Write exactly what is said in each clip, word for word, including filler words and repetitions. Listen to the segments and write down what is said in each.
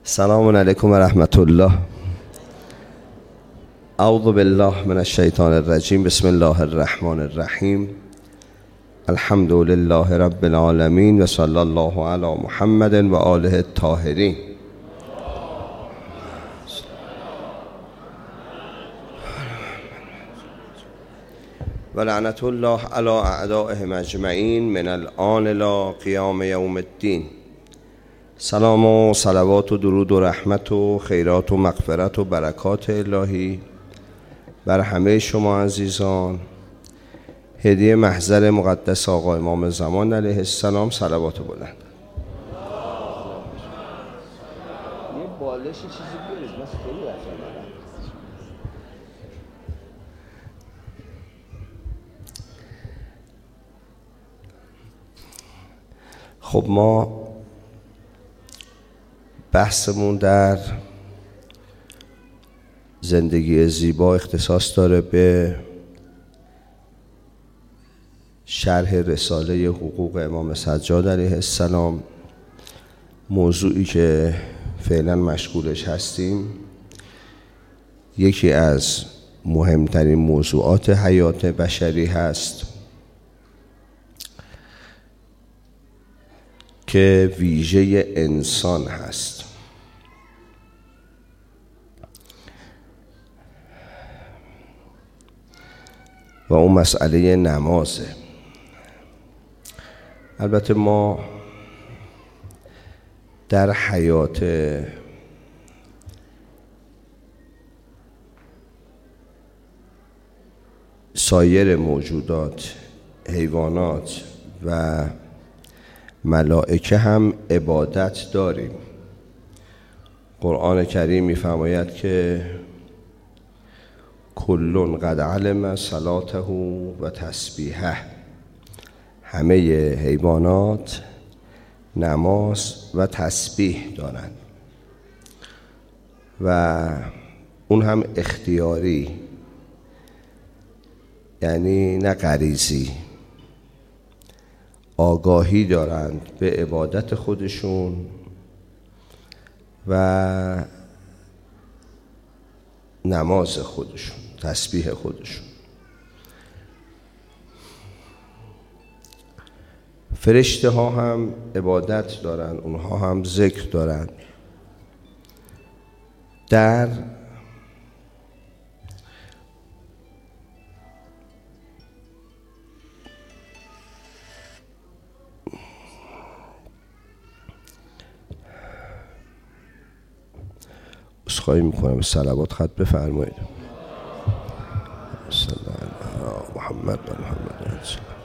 سلام علیکم و رحمت الله. اعوذ بالله من الشیطان الرجیم. بسم الله الرحمن الرحیم. الحمد لله رب العالمین و صلی الله علی محمد و آله الطاهرین. و لعنت الله علی اعدائهم اجمعین من الآن الی قیام یوم الدین. سلام و صلوات و درود و رحمت و خیرات و مغفرت و برکات الهی بر همه شما عزیزان. هدیه محضر مقدس آقا امام زمان علیه السلام. صلوات بلند. یه بالش چیزی بیارید، من خیلی رفتم. خب ما بحثمون در زندگی زیبا اختصاص داره به شرح رساله حقوق امام سجاد علیه السلام، موضوعی که فعلا مشغولش هستیم. یکی از مهمترین موضوعات حیات بشری هست که ویژه انسان هست. و اون مسئله نمازه. البته ما در حیات سایر موجودات، حیوانات و ملائکه هم عبادت داریم. قرآن کریم می‌فرماید که کلٌ قد علم صلاته و تسبیحه. همه حیوانات نماز و تسبیح دارند و اون هم اختیاری، یعنی نه غریزی. آگاهی دارند به عبادت خودشون و نماز خودشون، تسبیح خودشون. فرشته ها هم عبادت دارن، اونها هم ذکر دارن. در اسخایی میکنم، صلوات خط بفرمایید. صلی الله علی محمد و محمد.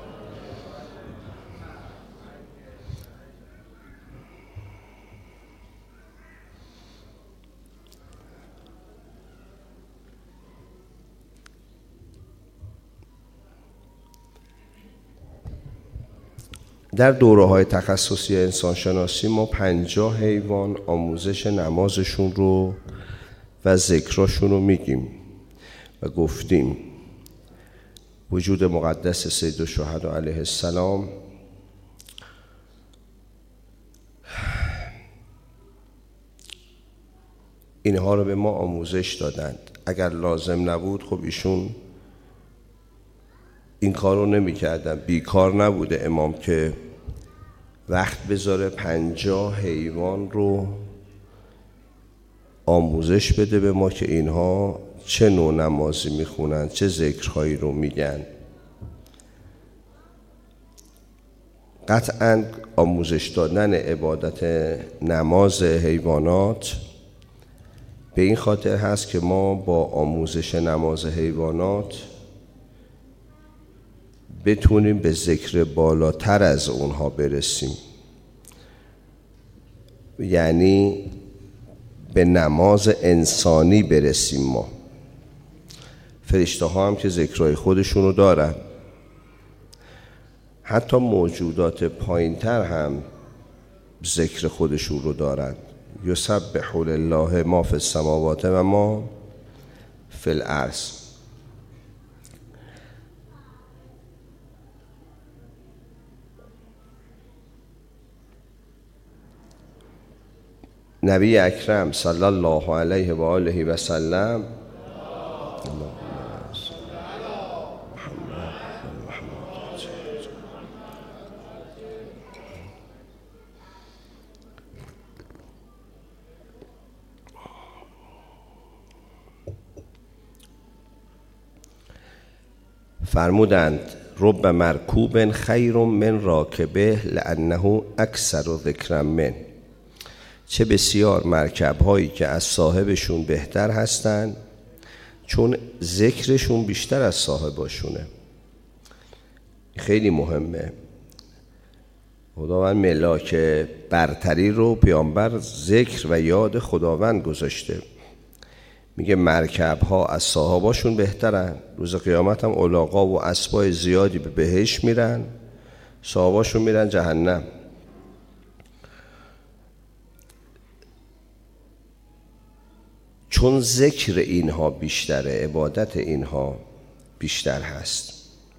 در دوره‌های تخصصی انسانشناسی ما پنجاه حیوان آموزش نمازشون رو و ذکراشون رو میگیم و گفتیم وجود مقدس سید الشهدا علیه السلام اینها رو به ما آموزش دادند. اگر لازم نبود خب ایشون این کار رو نمی کردن. بیکار نبوده امام که وقت بذاره پنجاه حیوان رو آموزش بده به ما که اینها چه نوع نمازی میخونن، چه ذکرهایی رو میگن. قطعاً آموزش دادن عبادت نماز حیوانات به این خاطر هست که ما با آموزش نماز حیوانات بتونیم به ذکر بالاتر از اونها برسیم، یعنی به نماز انسانی برسیم. ما فرشته ها هم که ذکرهای خودشونو دارن، حتی موجودات پایینتر هم ذکر خودشون رو دارن. یسبح لله ما فی السماوات و ما فی الارض. نبی اکرم صلی الله علیه و آله و سلم فرمودند رب مرکوب خیر من راکبه لانه اکثر ذکرا من. چه بسیار مرکب هایی که از صاحبشون بهتر هستند چون ذکرشون بیشتر از صاحباشونه. خیلی مهمه. خداوند ملاک برتری رو پیامبر ذکر و یاد خداوند گذاشته. میگه مرکب ها از صاحباشون بهترن. روز قیامت هم الاغا و اسبای زیادی به بهشت میرن، صاحباشون میرن جهنم. چون ذکر اینها بیشتره، عبادت اینها بیشتر هست.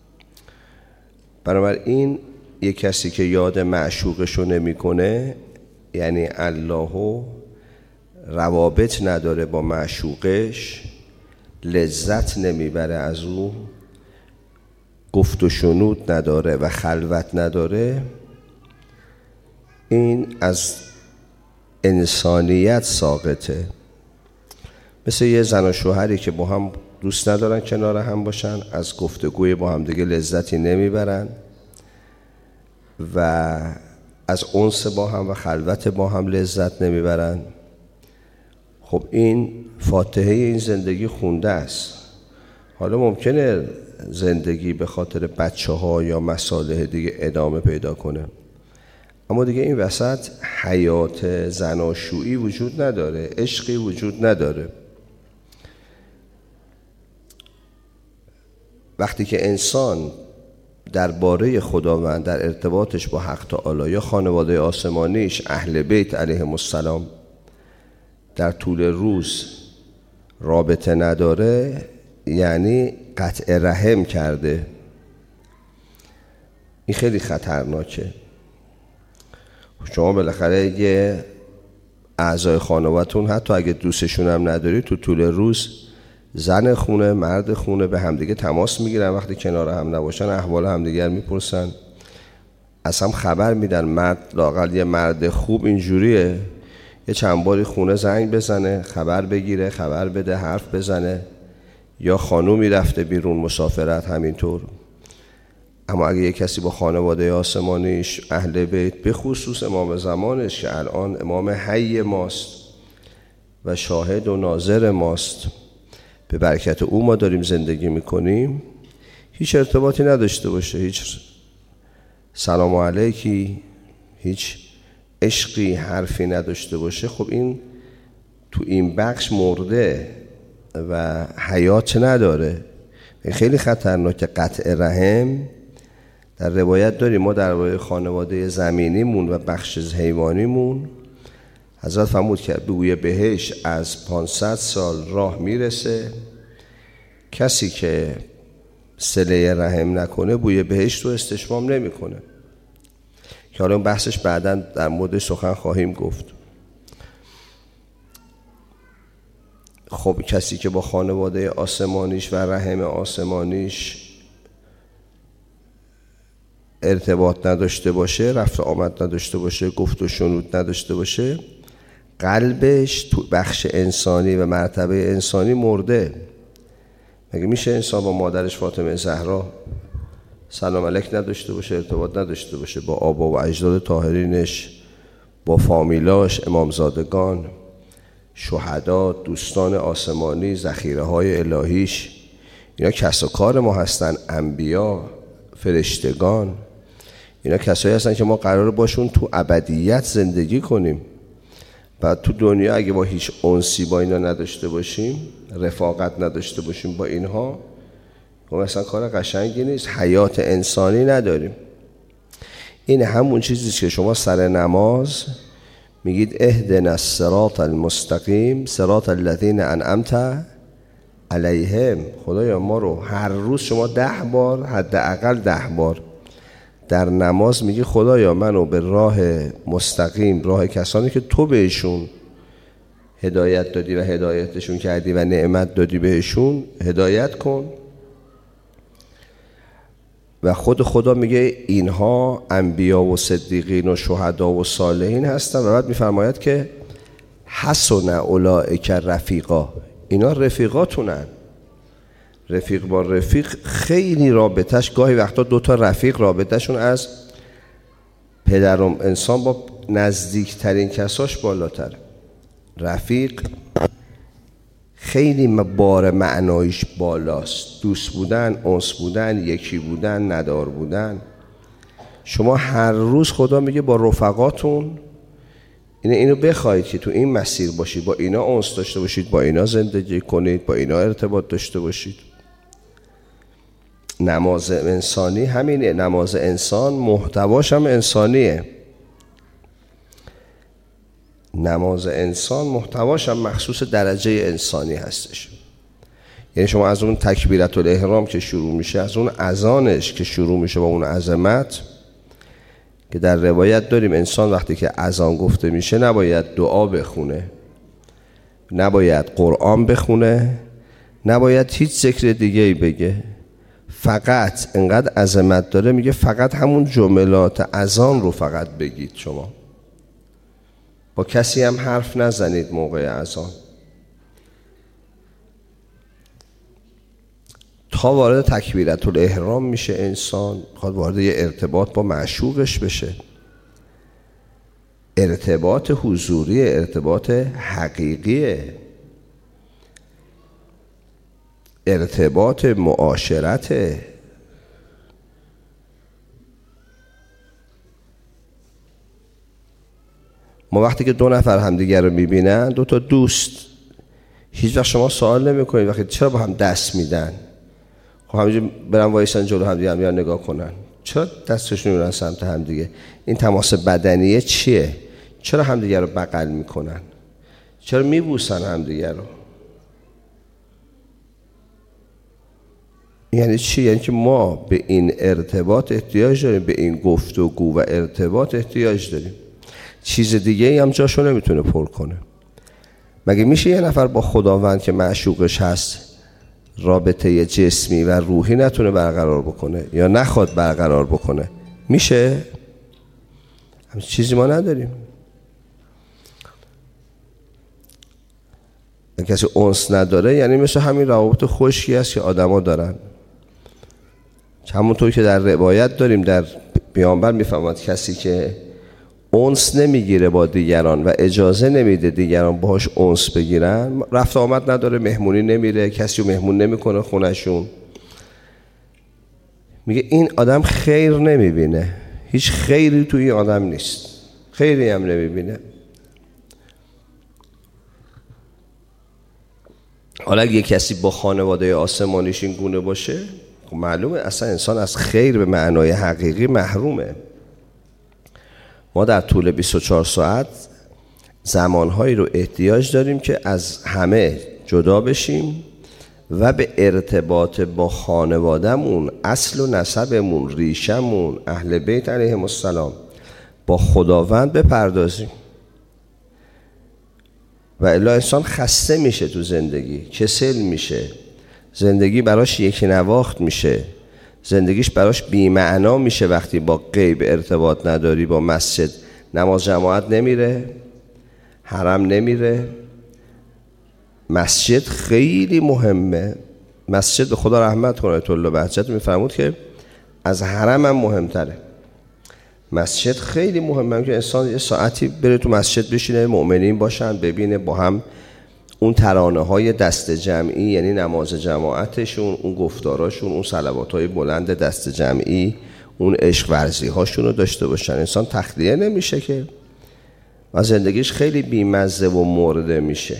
بنابراین یک کسی که یاد معشوقشو نمی کنه، یعنی الله روابط نداره با معشوقش، لذت نمیبره از او، گفت و شنود نداره و خلوت نداره، این از انسانیت ساقطه. مثل یه زن و شوهری که با هم دوست ندارن کنار هم باشن، از گفتگوی با هم دیگه لذتی نمیبرن و از انس با هم و خلوت با هم لذت نمیبرن. خب این فاتحه این زندگی خونده است. حالا ممکنه زندگی به خاطر بچه ها یا مصالح دیگه ادامه پیدا کنه، اما دیگه این وسط حیات زناشویی وجود نداره، عشقی وجود نداره. وقتی که انسان درباره خداوند در ارتباطش با حق تعالی یا خانواده آسمانیش اهل بیت علیهم السلام در طول روز رابطه نداره، یعنی قطع رحم کرده. این خیلی خطرناکه. شما بالاخره یه اعضای خانوادتون حتی اگه دوستشون هم نداری، تو طول روز زن خونه مرد خونه به همدیگه تماس میگیرن، وقتی کنار هم نباشن احوال همدیگر میپرسن، از هم خبر میدن. مرد لااقل یه مرد خوب اینجوریه، یه چند باری خونه زنگ بزنه، خبر بگیره، خبر بده، حرف بزنه. یا خانومی رفته بیرون مسافرت همینطور. اما اگه یه کسی با خانواده آسمانیش اهل بیت، به خصوص امام زمانش که الان امام حی ماست و شاهد و ناظر ماست، به برکت او ما داریم زندگی میکنیم، هیچ ارتباطی نداشته باشه، هیچ سلام علیکی، هیچ عشقی، حرفی نداشته باشه، خب این تو این بخش مرده و حیات نداره. خیلی خطرناکه. قطع رحم در روایت داریم. ما در روایت خانواده زمینیمون و بخش حیوانیمون حضرت فرمود که بوی بهشت از پانصد سال راه میرسه. کسی که صله رحم نکنه بوی بهشت رو استشمام نمیکنه، که حالا بحثش بعداً در مورد سخن خواهیم گفت. خب کسی که با خانواده آسمانیش و رحم آسمانیش ارتباط نداشته باشه، رفت آمد نداشته باشه، گفت و شنود نداشته باشه، قلبش تو بخش انسانی و مرتبه انسانی مرده. مگه میشه انسان با مادرش فاطمه زهرا سلام علیک نداشته باشه، ارتباط نداشته باشه، با آبا و اجداد طاهرینش، با فامیلاش، امامزادگان، شهدا، دوستان آسمانی، ذخیره های الهیش؟ اینا کس و کار ما هستن. انبیا، فرشتگان، اینا کسایی هستن که ما قراره باشون تو ابدیت زندگی کنیم. بعد تو دنیا اگه ما هیچ انسی با اینا نداشته باشیم، رفاقت نداشته باشیم با اینها، خب مثلا کار قشنگی نیست. حیات انسانی نداریم. این همون چیزیست که شما سر نماز میگید اهدنا الصراط المستقیم صراط الذین انعمت علیهم. خدایا ما رو هر روز شما ده بار، حداقل ده بار در نماز میگی خدایا منو به راه مستقیم، راه کسانی که تو بهشون هدایت دادی و هدایتشون کردی و نعمت دادی بهشون، هدایت کن. و خود خدا میگه اینها انبیا و صدیقین و شهدا و صالحین هستن و بعد میفرماید که حسن اولئک رفیقا، اینا رفیقاتونن. رفیق با رفیق خیلی رابطش، گاهی وقتا دوتا رفیق رابطهشون از پدرم انسان با نزدیکترین کساش بالاتر. رفیق خیلی بار معنایش بالاست، دوست بودن، انس بودن، یکی بودن، ندار بودن. شما هر روز خدا میگه با رفقاتون اینو اینو بخواید که تو این مسیر باشید، با اینا انس داشته باشید، با اینا زندگی کنید، با اینا ارتباط داشته باشید. نماز انسانی همینه، نماز انسان محتواش هم انسانیه. نماز انسان محتواش هم مخصوص درجه انسانی هستش. یعنی شما از اون تکبیرت الاحرام که شروع میشه، از اون اذانش که شروع میشه با اون عظمت، که در روایت داریم انسان وقتی که اذان گفته میشه نباید دعا بخونه، نباید قرآن بخونه، نباید هیچ ذکر دیگه ای بگه، فقط انقدر عظمت داره میگه فقط همون جملات اذان رو فقط بگید. شما با کسی هم حرف نزنید موقع اذان تا وارد تکبیرت الاحرام میشه. انسان خواهد وارد یه ارتباط با معشوقش بشه، ارتباط حضوری، ارتباط حقیقیه، ارتباط معاشرته. ما وقتی که دو نفر همدیگر رو میبینن، دو تا دوست، هیچ وقت شما سوال نمی کنید وقتی چرا با هم دست میدن؟ خب همینجور برن وایسن جلو همدیگه هم نگاه کنن، چرا دستشون میرن سمت همدیگه؟ این تماس بدنیه چیه؟ چرا همدیگه رو بغل میکنن؟ چرا میبوسن همدیگه رو؟ یعنی چی؟ یعنی که ما به این ارتباط احتیاج داریم، به این گفتگو و ارتباط احتیاج داریم. چیز دیگه ای هم جاشو نمیتونه پر کنه. مگه میشه یه نفر با خداوند که معشوقش هست رابطه جسمی و روحی نتونه برقرار بکنه یا نخواد برقرار بکنه؟ میشه؟ همین چیزی ما نداریم. اگه کسی انس نداره یعنی مثل همین روابط خشکی هست که آدما دارن. همونطور که در روایت داریم در پیامبر میفرماد کسی که انس نمیگیره با دیگران و اجازه نمیده دیگران باهاش انس بگیرن، رفت آمد نداره، مهمونی نمیره، کسی رو مهمون نمیکنه خونشون، میگه این آدم خیر نمیبینه، هیچ خیری توی این آدم نیست، خیری هم نمیبینه. حالا اگه کسی با خانواده آسمانیش این گونه باشه، خب معلومه اصلا انسان از خیر به معنای حقیقی محرومه. ما در طول بیست و چهار ساعت زمانهایی رو احتیاج داریم که از همه جدا بشیم و به ارتباط با خانوادهمون، اصل و نسبمون، ریشمون، اهل بیت علیهم السلام، با خداوند بپردازیم. و الا انسان خسته میشه تو زندگی، کسل میشه، زندگی براش یک نواخت میشه، زندگیش براش بی‌معنا میشه وقتی با غیب ارتباط نداری، با مسجد نماز جماعت نمیره، حرم نمیره. مسجد خیلی مهمه. مسجد به خدا رحمت کنه آیت الله بهجت میفرمود که از حرم هم مهمتره. مسجد خیلی مهمه که انسان یه ساعتی بره تو مسجد بشینه، مؤمنین باشن، ببینه با هم اون ترانه های دست جمعی، یعنی نماز جماعتشون، اون گفتاراشون، اون صلوات های بلند دست جمعی، اون عشق ورزی هاشون رو داشته باشن. انسان تخلیه نمیشه که و زندگیش خیلی بیمزه و مرده میشه.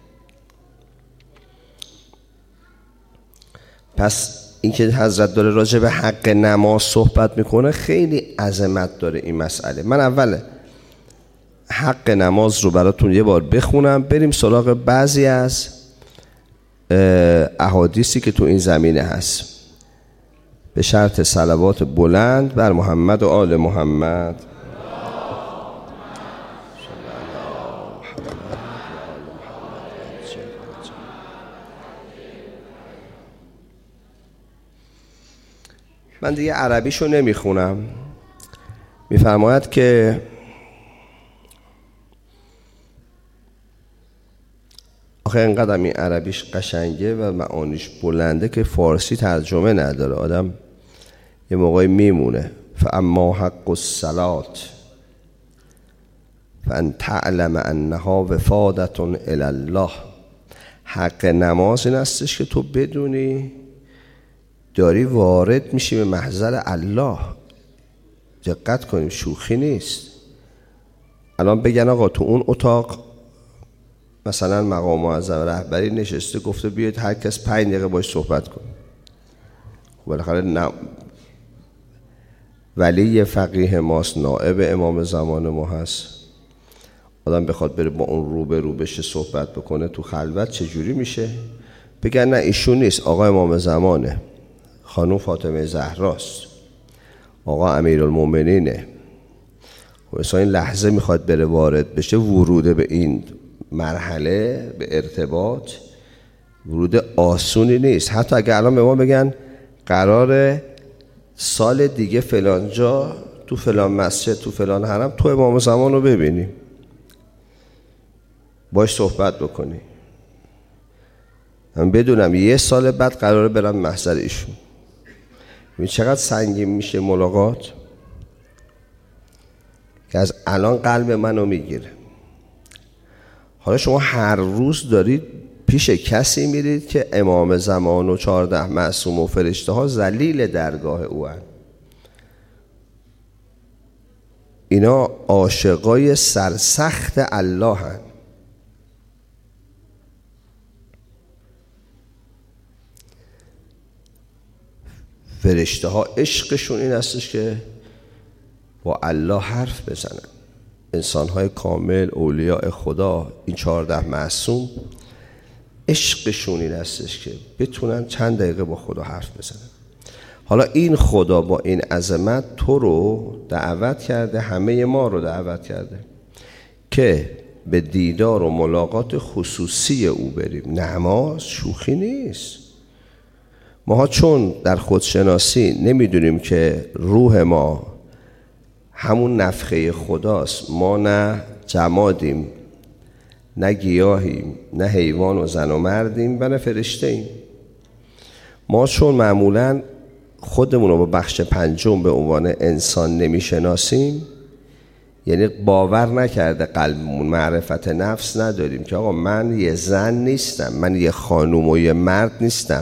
پس اینکه حضرت داره راجع به حق نماز صحبت میکنه خیلی عظمت داره این مسئله. من اول حق نماز رو براتون یه بار بخونم، بریم سراغ بعضی از احادیثی که تو این زمینه هست، به شرط صلوات بلند بر محمد و آل محمد. من دیگه عربیشو نمیخونم. میفرماید که آخه اینقدر این عربیش قشنگه و معانیش بلنده که فارسی ترجمه نداره، آدم یه موقعی میمونه. فاما حق الصلاة فان تعلم انها وفادة الی الله. حق نماز این استش که تو بدونی داری وارد میشی به محضر الله. دقت کنیم، شوخی نیست. الان بگن آقا تو اون اتاق مثلا مقام معظم رهبری نشسته گفته بیاید هر کس پنج دقیقه باش صحبت کن. خب بالاخره نه ولی فقیه ماست، نائب امام زمان ما هست، آدم بخواد بره با اون رو به رو بشه صحبت بکنه تو خلوت چجوری میشه؟ بگن نه ایشون نیست، آقا امام زمانه، خانم فاطمه زهراست، آقا امیرالمومنینه. خب اصلا این لحظه میخواد بره وارد بشه، ورود به این مرحله به ارتباط ورود آسونی نیست. حتی اگر الان به ما بگن قراره سال دیگه فلان جا تو فلان مسجد تو فلان حرم تو امام زمان رو ببینی، باش صحبت بکنی، من بدونم یه سال بعد قراره برم محضر ایشون. این چقدر سنگین میشه ملاقات که از الان قلب منو میگیره. حالا شما هر روز دارید پیش کسی میرید که امام زمان و چهارده معصوم و فرشته ها ذلیل درگاه او هن. اینا عاشقای سرسخت الله هن. فرشته ها عشقشون این هستش که با الله حرف بزنن. انسان های کامل، اولیاء خدا، این چهارده معصوم عشقشون این هستش که بتونن چند دقیقه با خدا حرف بزنن. حالا این خدا با این عظمت تو رو دعوت کرده، همه ما رو دعوت کرده که به دیدار و ملاقات خصوصی او بریم. نماز شوخی نیست. ماها چون در خودشناسی نمیدونیم که روح ما همون نفخه خداست، ما نه جمادیم، نه گیاهیم، نه حیوان و زن و مردیم و نه فرشته ایم. ما چون معمولاً خودمون رو با بخش پنجم به عنوان انسان نمیشناسیم، یعنی باور نکرده قلبمون، معرفت نفس نداریم که آقا من یه زن نیستم، من یه خانوم و یه مرد نیستم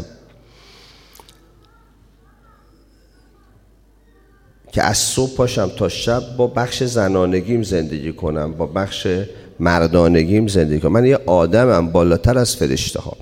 که از صبح پاشم تا شب با بخش زنانگیم زندگی کنم، با بخش مردانگیم زندگی کنم. من یه آدمم بالاتر از فرشته ها.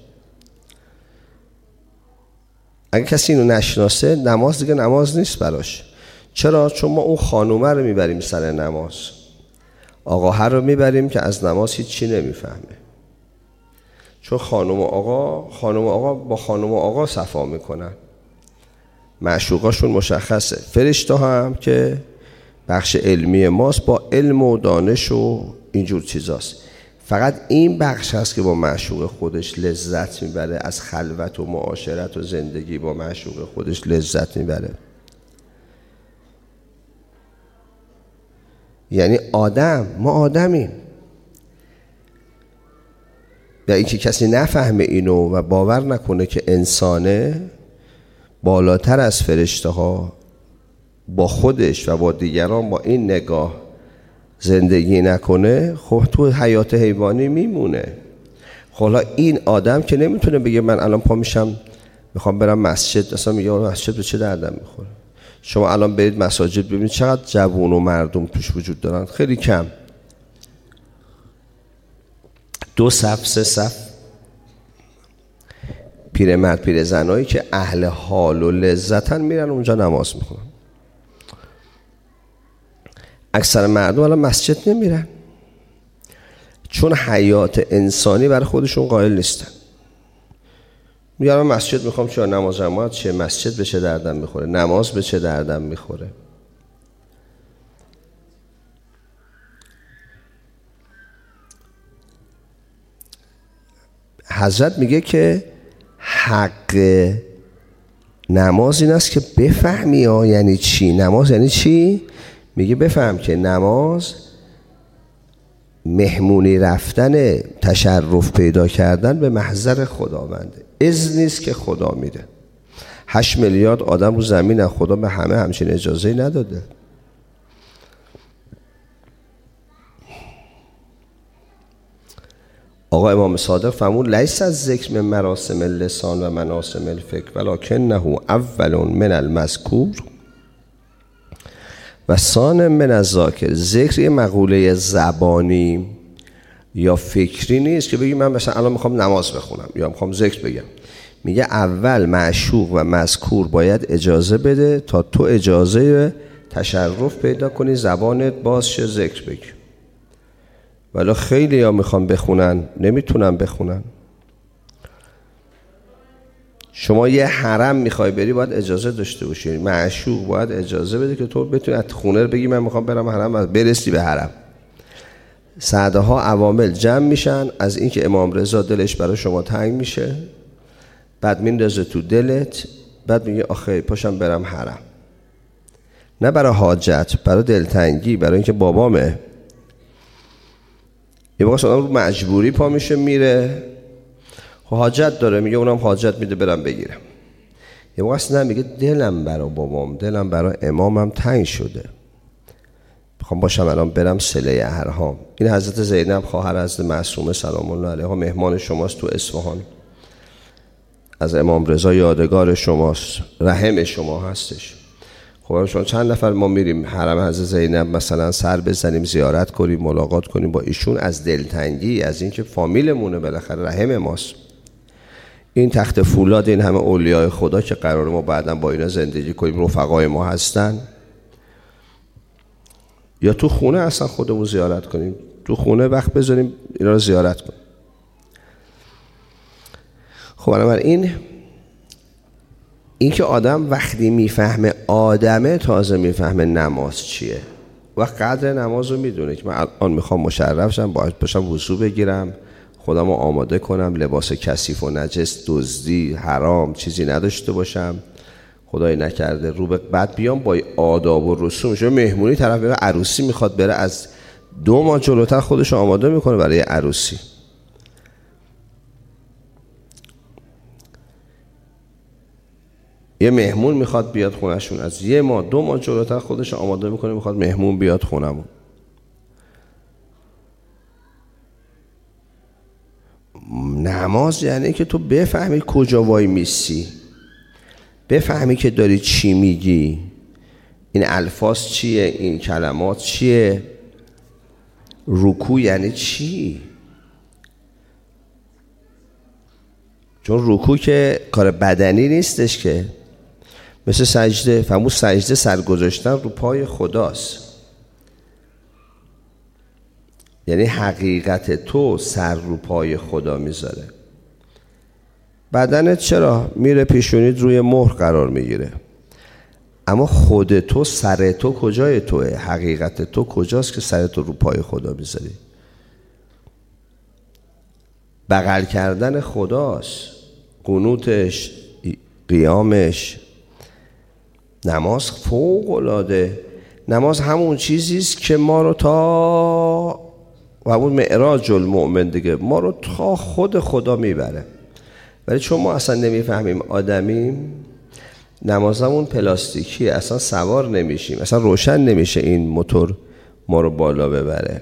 اگه کسی اینو نشناسه نماز دیگه نماز نیست براش. چرا؟ چون ما اون خانومه رو میبریم سر نماز، آقاها رو میبریم که از نماز هیچی نمیفهمه. چون خانوم و آقا خانوم و آقا با خانوم و آقا صفا میکنن، معشوقاشون مشخصه. فرشته هم که بخش علمی ماست، با علم و دانش و اینجور چیزاست. فقط این بخش هست که با معشوق خودش لذت میبره، از خلوت و معاشرت و زندگی با معشوق خودش لذت میبره. یعنی آدم، ما آدمیم. یا اینکه کسی نفهمه اینو و باور نکنه که انسانه بالاتر از فرشته ها، با خودش و با دیگران با این نگاه زندگی نکنه، خب تو حیات حیوانی میمونه. حالا این آدم که نمیتونه بگه من الان پا میشم میخوام برم مسجد، اصلا میگه مسجد به چه دردم میخوره. شما الان برید مساجد ببینید چقدر جوون و مردم توش وجود دارن، خیلی کم، دو صف سه صف پیرمرد پیرزنایی که اهل حال و لذتن میرن اونجا نماز میخونن. اکثر مردم الان مسجد نمیرن چون حیات انسانی برای خودشون قائل نیستن. میگن من مسجد میخوام، چرا نماز جماعت چه، مسجد به چه دردم میخوره، نماز به چه دردم میخوره. حضرت میگه که حق نماز این است که بفهمی ها یعنی چی. نماز یعنی چی؟ میگه بفهم که نماز مهمونی رفتن، تشرف پیدا کردن به محضر خداونده. اذن نیست که خدا میده. هشت میلیارد آدم رو زمین از خدا به همه همچین اجازه نداده. آقا امام صادق فرمود لیس از ذکر من مراسم اللسان و مناسم الفکر ولکنه اول من المذکور و ثان من الذاکر. ذکر یه مقوله زبانی یا فکری نیست که بگی من مثلا الان میخوام نماز بخونم یا میخوام ذکر بگم. میگه اول معشوق و مذکور باید اجازه بده تا تو اجازه تشرف پیدا کنی، زبانت باز شه ذکر بگی. ولی خیلی ها میخوام بخونن نمیتونن بخونن. شما یه حرم میخوای بری باید اجازه داشته باشی. معشوق باید اجازه بده که تو بتونی از خونه بگی من میخوام برم حرم، برسی به حرم. سعده ها عوامل جمع میشن از اینکه امام رضا دلش برای شما تنگ میشه، بعد میندازه تو دلت، بعد میگه آخه پاشم برم حرم. نه برای حاجت، برای دلتنگی، برای اینکه بابامه. یه موقع آدم رو مجبوری پا میشه میره، حاجت داره میگه اونم حاجت میده برم بگیرم. یه موقع اصلا میگه دلم برای بابام، دلم برای امامم تنگ شده، میخوام باشم الان برم صله ارحام. این حضرت زینب خواهر حضرت معصومه سلام الله علیها مهمان شماست تو اصفهان، از امام رضا یادگار شماست، رحم شما هستش. خب شما چند نفر ما میریم حرم حضرت زینب مثلا سر بزنیم زیارت کنیم ملاقات کنیم با ایشون از دلتنگی، از اینکه فامیلمونه، بالاخره رحم ماست. این تخت فولاد این همه اولیاء خدا که قرار ما بعداً با اینا زندگی کنیم، رفقای ما هستن، یا تو خونه اصلا خودمون زیارت کنیم، تو خونه وقت بذاریم اینا رو زیارت کنیم. خب بنابراین این که آدم وقتی میفهمه آدمه تازه میفهمه نماز چیه و قدر نماز رو میدونه که من الان میخوام مشرف شم، باید باشم وضو بگیرم، خودم رو آماده کنم، لباس کثیف و نجس، دزدی، حرام چیزی نداشته باشم، خدای نکرده رو به بعد بیام با آداب و رسوم. شما مهمونی طرف بره عروسی میخواد بره، از دو ماه جلوتر خودش رو آماده میکنه برای عروسی. یه مهمون میخواد بیاد خونهشون، از یه ماه دو ماه جلوتر خودش آماده میکنه میخواد مهمون بیاد خونمون. نماز یعنی که تو بفهمی کجا وای میسی، بفهمی که داری چی میگی، این الفاظ چیه، این کلمات چیه، رکوع یعنی چی. چون رکوع که کار بدنی نیستش که، مثل سجده، فهمون سجده سرگذاشتن رو پای خداست. یعنی حقیقت تو سر رو پای خدا میذاره. بدنت چرا میره پیشونیت روی مهر قرار میگیره، اما خود تو، سر تو کجای توه؟ حقیقت تو کجاست که سر تو رو پای خدا میذاری؟ بغل کردن خداست، قنوتش، قیامش. نماز فوق العاده، نماز همون چیزیست که ما رو تا و همون معراج المؤمن دیگه، ما رو تا خود خدا میبره. ولی چون ما اصلا نمیفهمیم آدمیم، نمازمون پلاستیکیه، اصلا سوار نمیشیم، اصلا روشن نمیشه این موتور ما رو بالا ببره،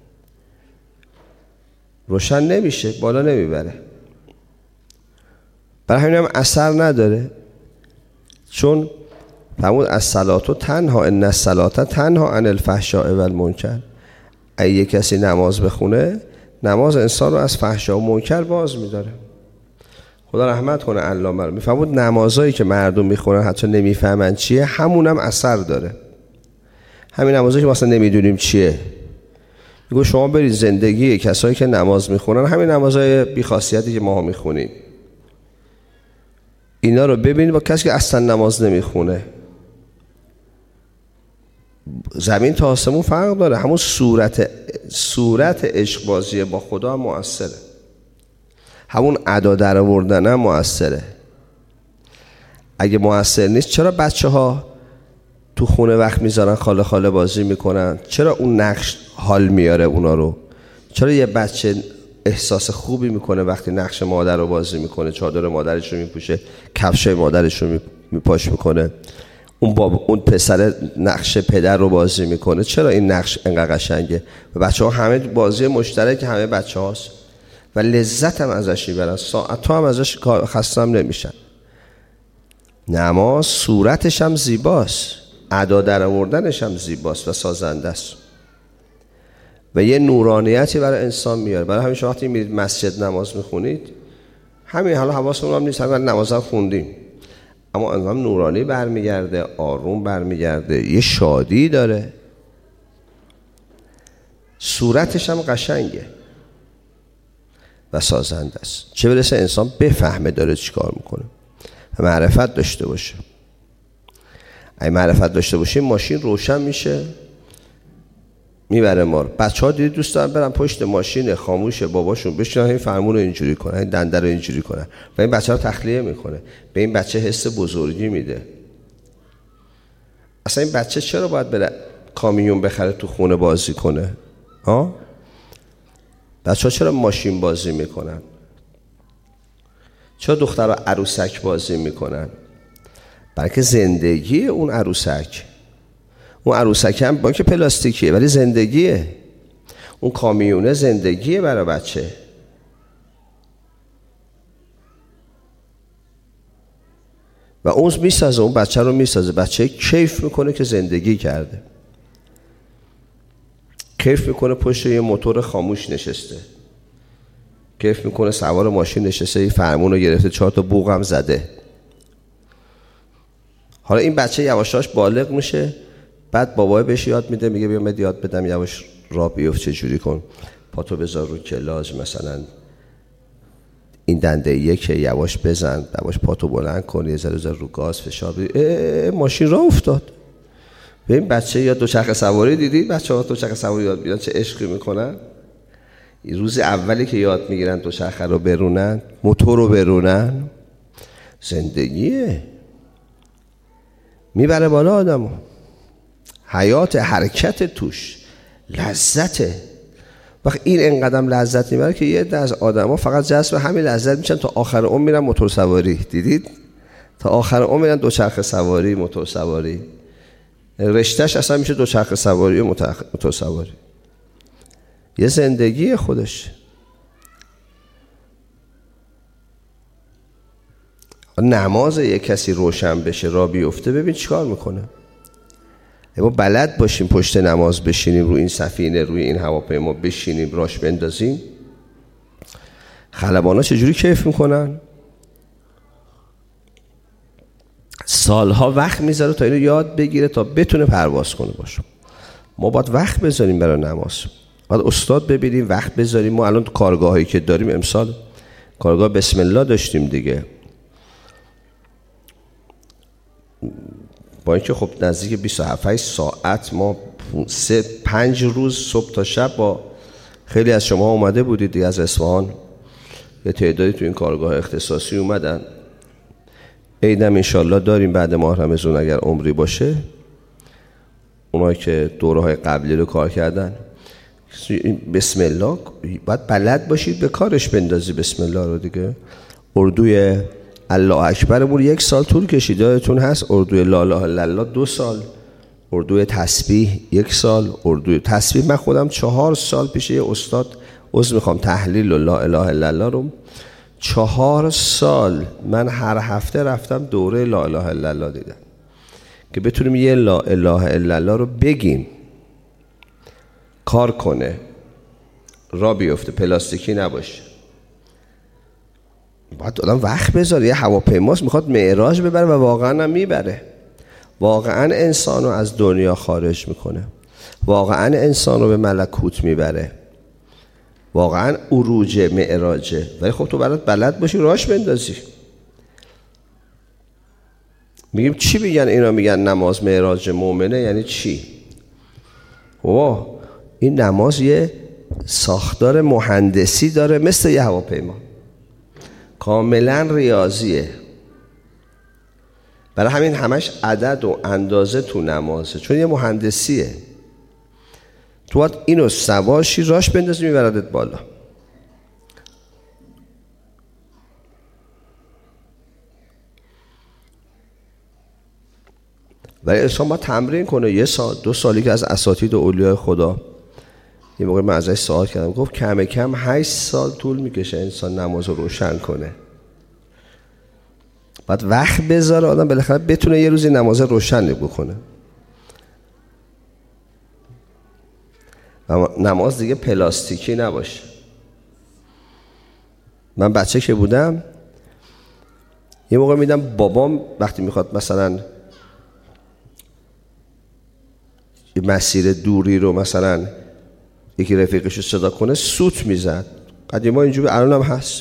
روشن نمیشه، بالا نمیبره. برای همین هم اثر نداره. چون فرمود الصلاة تنها ان الصلاة تنها عن الفحشاء و المنکر. اگه کسی نماز بخونه، نماز انسان رو از فحشا و منکر باز میداره. خدا رحمت کنه علامه رو. میفهمود نمازایی که مردم میخونن حتی نمیفهمن چیه، همون هم اثر داره. همین نمازایی که مثلا نمیدونیم چیه، میگو شما برید زندگی کسایی که نماز میخونن، همین نمازای بیخاصیتی که ما ها میخونیم، اینا رو ببینید با کسی که اصلا نماز نمیخونه. زمین تا آسمون فرق داره. همون صورت صورت عشق بازی با خدا هم مؤثره، همون ادا در آوردن هم مؤثره. اگه موثر نیست چرا بچه ها تو خونه وقت میذارن خاله خاله بازی میکنن؟ چرا اون نقش حال میاره اونا رو؟ چرا یه بچه احساس خوبی میکنه وقتی نقش مادر رو بازی میکنه، چادر مادرش رو میپوشه، کفش مادرش رو میپاش میکنه، اون باب اون پسر نقش پدر رو بازی میکنه؟ چرا این نقش انقدر قشنگه؟ و بچه ها همه بازی مشترک همه بچه هاست و لذت هم ازش میبرن، ساعت ها هم ازش خسته هم نمیشن. نماز صورتش هم زیباست، ادا در آوردنش هم زیباست و سازنده است و یه نورانیتی برای انسان میاره. برای همین شما وقتی میرید مسجد نماز میخونید، همین حالا حواسمون هم نیست، همین نماز هم خوندیم، اما انسان نورانی برمیگرده، آروم برمیگرده، یه شادی داره، صورتش هم قشنگه و سازنده است. چه برسه انسان بفهمه داره چی کار میکنه و معرفت داشته باشه. اگه معرفت داشته باشیم ماشین روشن میشه، میبره ما رو. بچه ها دیدید دوست دارن برن پشت ماشین خاموشه باباشون بشینن این فرمون رو اینجوری کنن، این دنده رو اینجوری کنن و این بچه ها تخلیه میکنه، به این بچه حس بزرگی میده. اصلا این بچه چرا باید بره کامیون بخره تو خونه بازی کنه؟ ها؟ بچه ها چرا ماشین بازی میکنن؟ چرا دختر ها عروسک بازی میکنن؟ برای که زندگی اون عروسک، اون عروسک هم با که پلاستیکیه ولی زندگیه، اون کامیونه زندگیه برای بچه. و اون میسازه، اون بچه رو میسازه، بچه کیف میکنه که زندگی کرده، کیف میکنه پشت یه موتور خاموش نشسته، کیف میکنه سوار ماشین نشسته، یه فرمون رو گرفته، چهار تا بوق هم زده. حالا این بچه یواشاش بالغ میشه، بعد بابای بهش یاد میده، میگه بیا من یاد بدم یواش راه بیفت، چه جوری کن، پاتو بذار رو کلاج، مثلا این دنده یک یواش بزن، یواش پاتو بلند کن، یه ذره رو گاز فشار بده، ماشین راه افتاد. به این بچه یا دوچرخه سواری دیدید؟ بچه‌ها دوچرخه سواری یاد میگیرن چه عشقی میکنن. روز اولی که یاد میگیرن دوچرخه رو برونن، موتور رو برونن، زندگیه، میبره بالا آدمو، حیات، حرکت توش، لذته. وقت این انقدر لذت میبره که یه عده از آدما فقط جذب همین لذت میشن، تا آخر عمر میرن موتور سواری. دیدید؟ تا آخر عمر میرن دوچرخه سواری، موتور سواری، رشتهش اصلا میشه دوچرخه سواری و موتور سواری. یه زندگی خودش. نماز یک کسی روشن بشه، راه بیفته، ببین چیکار میکنه. ما بلد باشیم پشت نماز بشینیم، روی این سفینه، روی این هواپیما بشینیم، راش بندازیم. خلبانا چجوری کیف میکنن؟ سالها وقت میذاره تا اینو یاد بگیره تا بتونه پرواز کنه باشه. ما باید وقت بذاریم برای نماز، باید استاد ببینیم، وقت بذاریم. ما الان تو کارگاهایی که داریم، امسال کارگاه بسم الله داشتیم دیگه، با اینکه خب نزدیک بیست و هفت ساعت ما سه پنج روز صبح تا شب با خیلی از شما اومده بودید دیگه، از اصفهان یه تعدادی تو این کارگاه اختصاصی اومدن. عیدم انشالله داریم بعد ماه رمضان اگر عمری باشه، اونایی که دوره‌های قبلی رو کار کردن. بسم الله باید بلد باشید به کارش بندازی بسم الله رو دیگه. اردوی الله اکبرمون یک سال طول کشید، یادتون هست؟ اردوی لا اله الا الله دو سال، اردوی تسبیح یک سال، اردوی تسبیح من خودم چهار سال پیش یه استاد عضو میخوام تحلیل و لا اله الا الله رو، چهار سال من هر هفته رفتم دوره لا اله الا الله دیدم که بتونیم یه لا اله الا الله رو بگیم، کار کنه، را بیفته، پلاستیکی نباشه. باید آدم وقت بذاره. یه هواپیماست میخواد معراج ببره و واقعا هم میبره، واقعا انسان رو از دنیا خارج میکنه، واقعا انسان رو به ملکوت میبره، واقعا عروج معراجه. ولی خب تو برات بلد باشی راش بندازی. میگیم چی میگن اینا؟ میگن نماز معراج مومنه، یعنی چی؟ اوه این نماز یه ساختار مهندسی داره مثل یه هواپیما، کاملا ریاضیه. برای همین همش عدد و اندازه تو نمازه، چون یه مهندسیه. تو باید اینو سواشی راش بندازی میبردت بالا. ولی انسان باید تمرین کنه. یه سال دو سالی که از اساتید و اولیای خدا یه موقع من ازش سوال کردم، گفت کم کم هشت سال طول میکشه انسان نماز رو روشن کنه. باید وقت بذاره آدم بالاخره بتونه یه روزی نماز روشن بکنه. نماز دیگه پلاستیکی نباشه. من بچه که بودم یه موقع میدم بابام وقتی میخواد مثلا مسیر دوری رو مثلا یکی رفیقش رو صدا کنه سوت میزد. قدیما اینجوری، الان هم هست.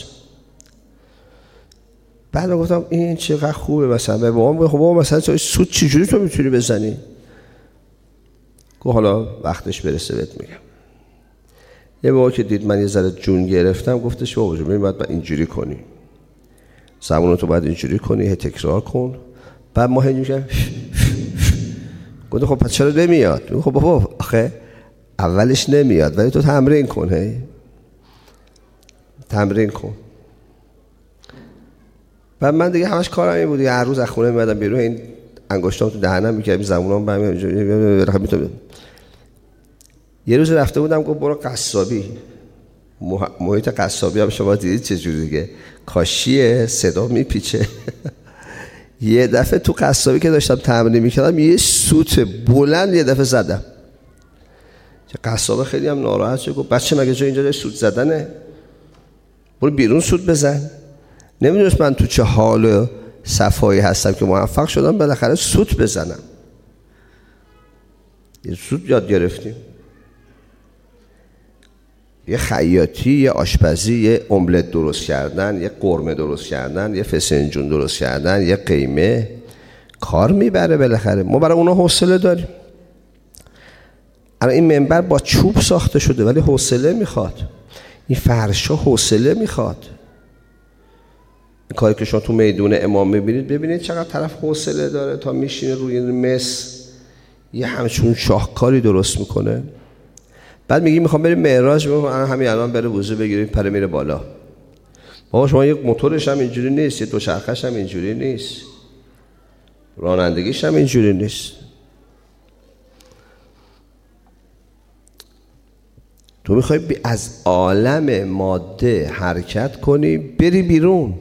بعد من گفتم این چقدر خوبه. مثلا به بابام گفتم بابا مثلا سوت چجوری تو میتونی بزنی؟ گفت حالا وقتش برسه بهت میگم. یه موقع که دید من یه ذره جون گرفتم گفتش بابا جون باید اینجوری کنی، زبونو تو باید اینجوری کنی، هی تکرار کن. بعد ما اینجوری کردیم. گفتم خب پس چرا نمیاد؟ خب بابا آخه اولش نمیاد ولی تو تمرین کن، هی تمرین کن. بعد من دیگه همش کارم این بود، هر روز از خونه میادم بیرون این انگشتام تو دهنم میکردم، زبونام برمی اینجوری. یه روز رفته بودم گفت برو قصابی. محیط قصابی هم شما دیدید چجوری دیگه، کاشیه، صدا میپیچه. یه دفعه تو قصابی که داشتم تمرین میکردم یه سوت بلند یه دفعه زدم. قصاب خیلی هم ناراحت شد، گفت بچه مگه جا اینجا داری سوت زدنه؟ برو بیرون سوت بزن. نمیدونست من تو چه حال صفایی هستم که موفق شدم بالاخره سوت بزنم. یه سوت یاد گرفتیم. یه خیاطی، یه آشپزی، یه املت درست کردن، یه قرمه درست کردن، یه فسنجون درست کردن، یه قیمه کار میبره بالاخره. ما برای اونا حوصله داریم. الان این منبر با چوب ساخته شده ولی حوصله میخواد. این فرشا حوصله میخواد. این کاری که شما تو میدون امام میبینید، ببینید چقدر طرف حوصله داره تا میشینه روی مس یه همچون شاهکاری درست میکنه. بعد میگی میخوام بریم معراج، میگم همین الان بره وضو بگیریم پره میره بالا. بابا شما یک موتورش هم اینجوری نیست، یه دوچرخش هم اینجوری نیست، رانندگیش هم اینجوری نیست. تو میخوای از عالم ماده حرکت کنی بری بیرون.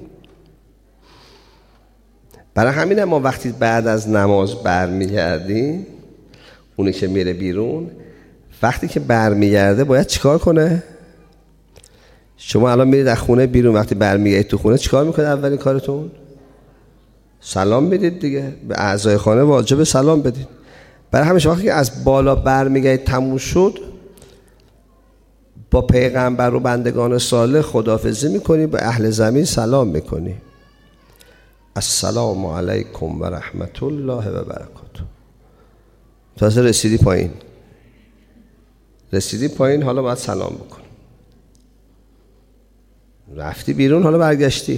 برای همین ما وقتی بعد از نماز برمیگردیم، اونی که میره بیرون وقتی که برمیگرده باید چیکار کنه؟ شما الان میرید از خونه بیرون، وقتی برمیگردید تو خونه چیکار میکنه؟ اولین کارتون سلام بدید دیگه. به اعضای خانه واجب سلام بدید. برای همین وقتی که از بالا برمیگردید تموم شد، با پیغمبر و بندگان صالح خداحافظی میکنی، به اهل زمین سلام میکنی. السلام علیکم و رحمت الله و برکاته. تازه رسیدی پایین رسیدی پایین حالا باید سلام بکن. رفتی بیرون حالا برگشتی.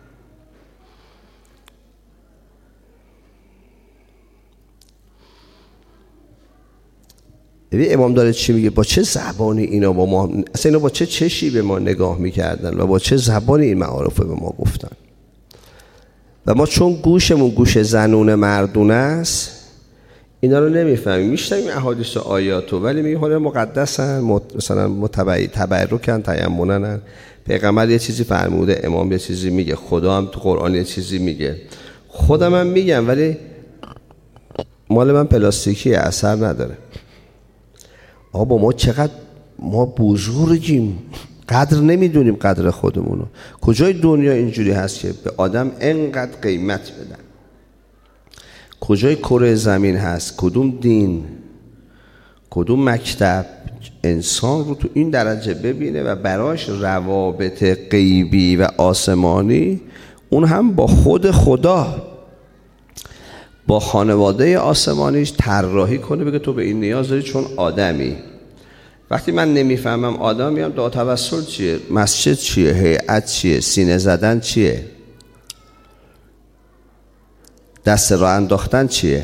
ببین امام داره چی میگه، با چه زبانی اینا با ما، اصلا اینا با چه چشی به ما نگاه میکردن و با چه زبانی این معارف به ما گفتن. و ما چون گوشمون گوش زنون مردونه است اینا رو نمیفهمیم. میشنویم احادیث و آیاتو ولی میگه حالا مقدسن، مثلا متبعی تبرکن، تیمونن. پیغمبر یه چیزی فرموده، امام یه چیزی میگه، خدا هم تو قرآن یه چیزی میگه، خودم هم میگم ولی مال من پلاستیکی اثر نداره. آقا با ما چقدر ما بزرگیم، قدر نمیدونیم قدر خودمونو. کجای دنیا اینجوری هست که به آدم انقدر قیمت بدن؟ کجای کره زمین هست، کدوم دین، کدوم مکتب انسان رو تو این درجه ببینه و براش روابط غیبی و آسمانی، اون هم با خود خدا، با خانواده آسمانیش طراحی کنه، بگه تو به این نیاز داری چون آدمی. وقتی من نمیفهمم آدم، میام دعا توسل چیه، مسجد چیه، هیئت چیه، سینه زدن چیه. دست راه انداختن چیه؟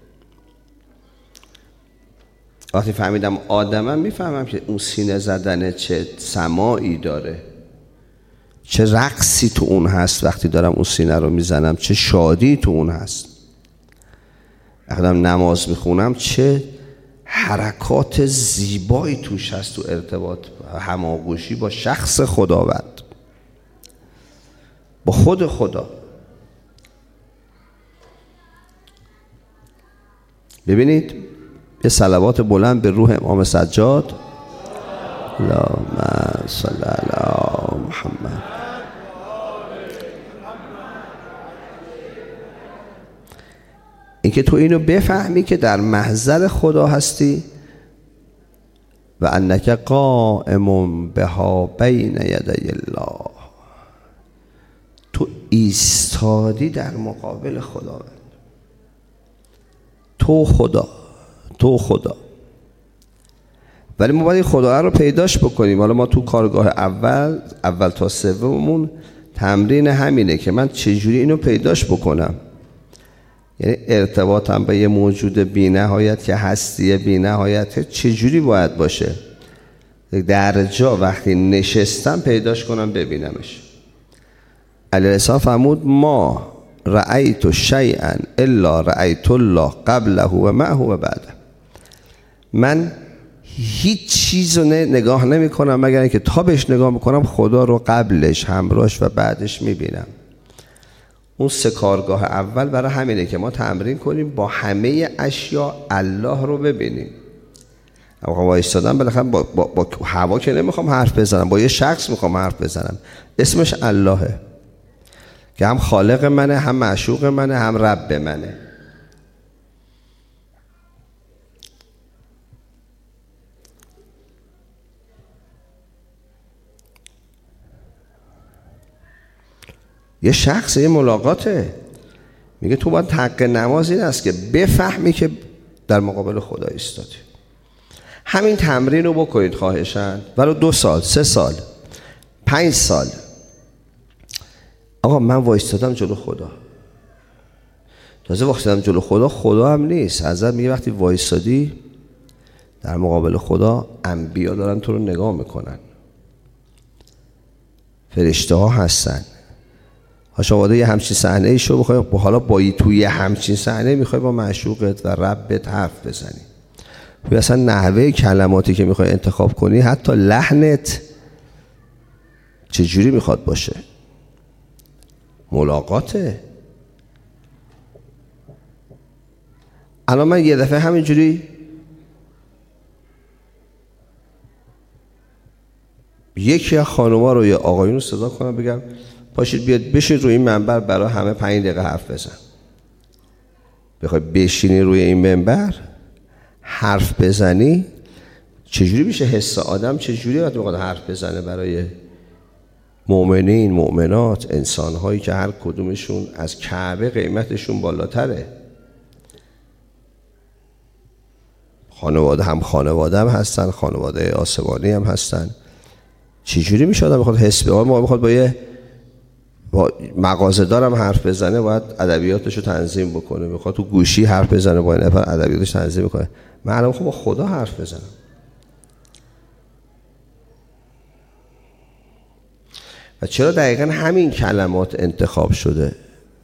وقتی فهمیدم آدمم میفهمم که اون سینه زدن چه سماعی داره، چه رقصی تو اون هست. وقتی دارم اون سینه رو میزنم چه شادی تو اون هست. وقتی دارم نماز میخونم چه حرکات زیبایی توش هست، تو ارتباط هماغوشی با شخص خداوند، با خود خدا. ببینید یه صلوات بلند به روح امام سجاد. اللهم صل علی محمد. اینکه تو اینو بفهمی که در محضر خدا هستی و انک قائم بها بین یدی الله، تو ایستادی در مقابل خداوند. تو خدا، تو خدا. ولی ما باید خدا رو پیداش بکنیم. حالا ما تو کارگاه اول اول تا سوممون تمرین همینه که من چجوری اینو پیداش بکنم. یعنی ارتباطم به یه موجود بی نهایت که هستی بی نهایت چجوری باید باشه. در جا وقتی نشستم پیداش کنم ببینمش. علیه السلام فرمود ما رأیت شیئا الا رأیت الله قبله و معه و بعده. من هیچ چیز رو نگاه نمی کنم مگر اینکه تا بهش نگاه میکنم خدا رو قبلش، همراهش و بعدش میبینم. اون سه کارگاه اول برای همینه که ما تمرین کنیم با همه اشیا الله رو ببینیم. اما وایستادم بالاخره با, با, با هوا که نمیخوام حرف بزنم، با یه شخص میخوام حرف بزنم، اسمش اللهه که هم خالق منه، هم معشوق منه، هم رب منه. یه شخص، یه ملاقاته. میگه تو باید حق نماز این است که بفهمی که در مقابل خدا ایستادی. همین تمرین رو بکنید خواهشاً، ولو دو سال، سه سال، پنج سال. آقا من وایستادم جلو خدا. تازه وایستادم جلو خدا، خدا هم نیست. حضرت میگه وقتی وایستادی در مقابل خدا، انبیا دارن تو رو نگاه میکنن، فرشته ها هستن. هاشا واده یه همچین صحنه ای شو بخوای، حالا با توی همچین صحنه میخوای با معشوقت و ربت حرف بزنی. توی اصلا نحوه کلماتی که میخوای انتخاب کنی، حتی لحنت چجوری میخواد باشه. ملاقاته. الان من یه دفعه همینجوری یکی از خانوما رو یا آقایون رو صدا کنم بگم پاشید بیاد بشین روی این منبر برای همه پنج دقیقه حرف بزن. بخوای بشینی روی این منبر حرف بزنی، چجوری میشه حس آدم چجوری باید بخواد حرف بزنه برای مؤمنین، مؤمنات، انسان‌هایی که هر کدومشون از کعبه قیمتشون بالاتره. خانواده هم خانواده هم هستن، خانواده آسمانی هم هستن. چجوری میشه آدم بخواد حس بگه؟ ما بخواد با یه با مغازه‌دارم حرف بزنه باید ادبیاتشو تنظیم بکنه، بخواد تو گوشی حرف بزنه با این نفر ادبیاتش تنظیم بکنه. من الان خب با خدا حرف بزنم. و چرا دقیقاً همین کلمات انتخاب شده؟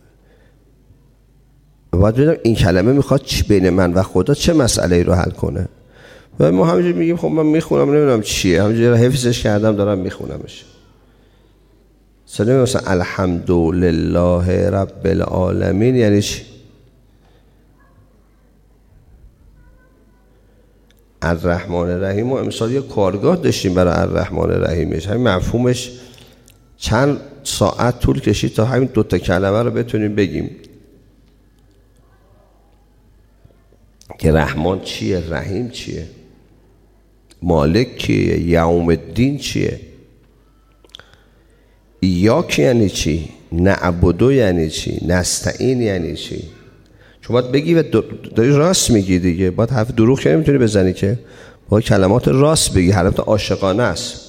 باید ببینم این کلمه میخواد چی بین من و خدا چه مسئله‌ای رو حل کنه. و ما همینجوری میگیم خب من میخونم نمیدونم چیه، همینجوری حفظش کردم دارم میخونمش. سلام مثلا الحمدلله رب العالمین یعنی چی؟ الرحمن الرحیم. و امسال یه کارگاه داشتیم برای الرحمن الرحیمش، همین مفهومش چند ساعت طول کشید تا همین دوتا کلمه رو بتونیم بگیم که رحمان چیه، رحیم چیه، مالک کیه، یوم الدین چیه، ایاک یعنی چی، نعبدو یعنی چی، نستعین یعنی چی. چون باید بگی و داری راست میگی دیگه، باید حرف دروغ که نمیتونی بزنی که، باید کلمات راست بگی، حرفت عاشقانه است.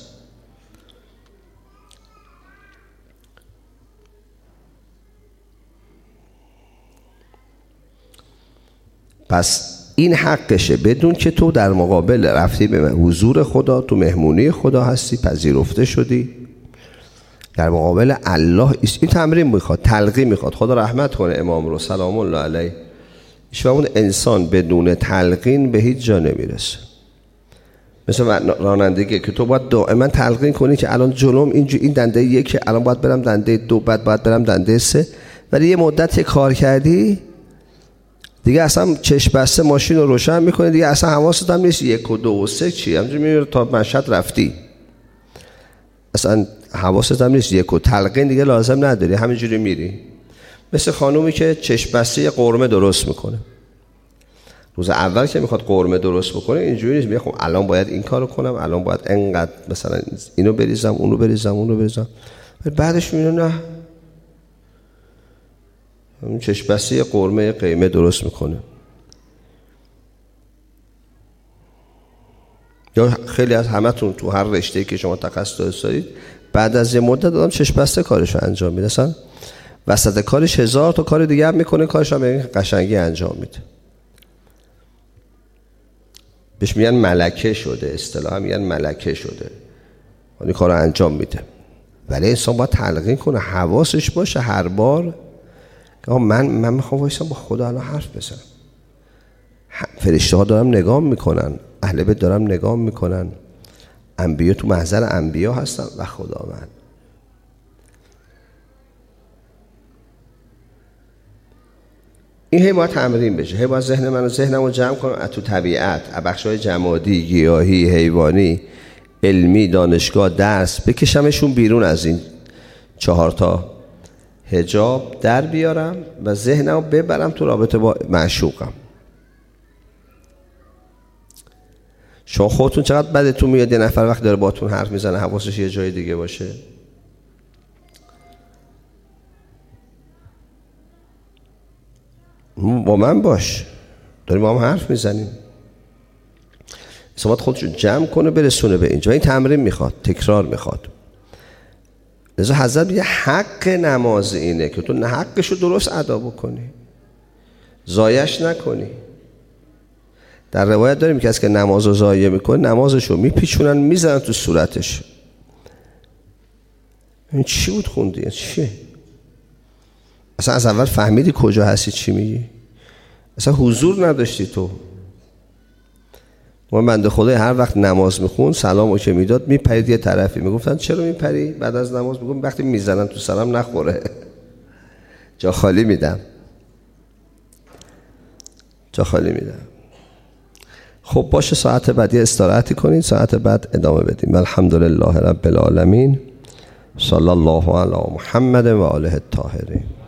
پس این حقشه، بدون که تو در مقابل رفتی به حضور خدا، تو مهمونی خدا هستی، پذیرفته شدی، در مقابل الله. این تمرین میخواد، تلقی میخواد. خدا رحمت کنه امام رو سلام الله علیه. شما انسان بدون تلقین به هیچ جا نمیرسه. مثل رانندگی که تو باید دائما تلقین کنی که الان جلوم اینجا این دنده یک، الان باید برم دنده دو، بعد باید برم دنده سه. ولی یه مدت کار کردی دیگه اصلا چشم بسته ماشین رو روشن میکنی، دیگه اصلا حواست هم نیست یک و دو و سه چی، همونجوری میبینی تا مشهد رفتی، اصلا حواست هم نیست. یک و تلقین دیگه لازم نداری، همینجوری میری. مثل خانومی که چشم بسته قرمه درست میکنه، روز اول که میخواد قرمه درست بکنه اینجوری نیست، میگه خب الان باید این کارو کنم، الان باید انقدر مثلا اینو بریزم، اونو بریزم، اونو بریزم. بعدش میبینه نه، همین چشم بسته قرمه قیمه درست میکنه. یا خیلی از همتون تو هر رشته‌ای که شما تخصص دارید بعد از یه مدت آدم چشم بسته کارشو انجام میده، اصلا وسط کارش هزار تا کار دیگه هم میکنه، کارش هم به قشنگی انجام میده. بهش میگن ملکه شده، اصطلاحا میگن ملکه شده، این کارو انجام میده. ولی انسان باید تلقین کنه، حواسش باشه هر بار که من من میخوام وایسم با خدا الان حرف بزنم. فرشته ها دارم نگاه میکنن، اهل بیت دارم نگاه میکنن، انبیا تو محضر انبیا هستن و خداوند. این هی باید تمرین بشه، هی باید ذهن منو ذهنمو جمع کنم تو طبیعت، بخشای جمادی، گیاهی، حیوانی، علمی، دانشگاه، درس، بکشمشون بیرون از این چهار تا حجاب در بیارم و ذهنمو ببرم تو رابطه با معشوقم. شما خودتون چقدر بدتون میاد یه نفر وقت داره باهاتون حرف میزنه حواسش یه جای دیگه باشه؟ با من باش، داریم با هم حرف میزنیم. باید خودشو جمع کنه برسونه به اینجا. این تمرین میخواد، تکرار میخواد. لذا حضرت میگه حق نماز اینه که تو حقشو درست ادا بکنی، ضایعش نکنی. در روایت داریم که کسی که نمازو ضایع میکنه نمازشو میپیچونن میزنن تو صورتش. این چی بود خوندی؟ چیه؟ اصلا از اول فهمیدی کجا هستی چی میگی؟ اصلا حضور نداشتی تو. من بنده خدای هر وقت نماز میخون سلامو که میداد میپرید یه طرفی، میگفتن چرا میپری؟ بعد از نماز میگم وقتی میزنن تو سرم نخوره، جا خالی میدم، جا خالی میدم. خب باشه، ساعت بعد یه استراحتی کنید، ساعت بعد ادامه بدیم. الحمدلله رب العالمین، صلی الله علی محمد و آله الطاهرین.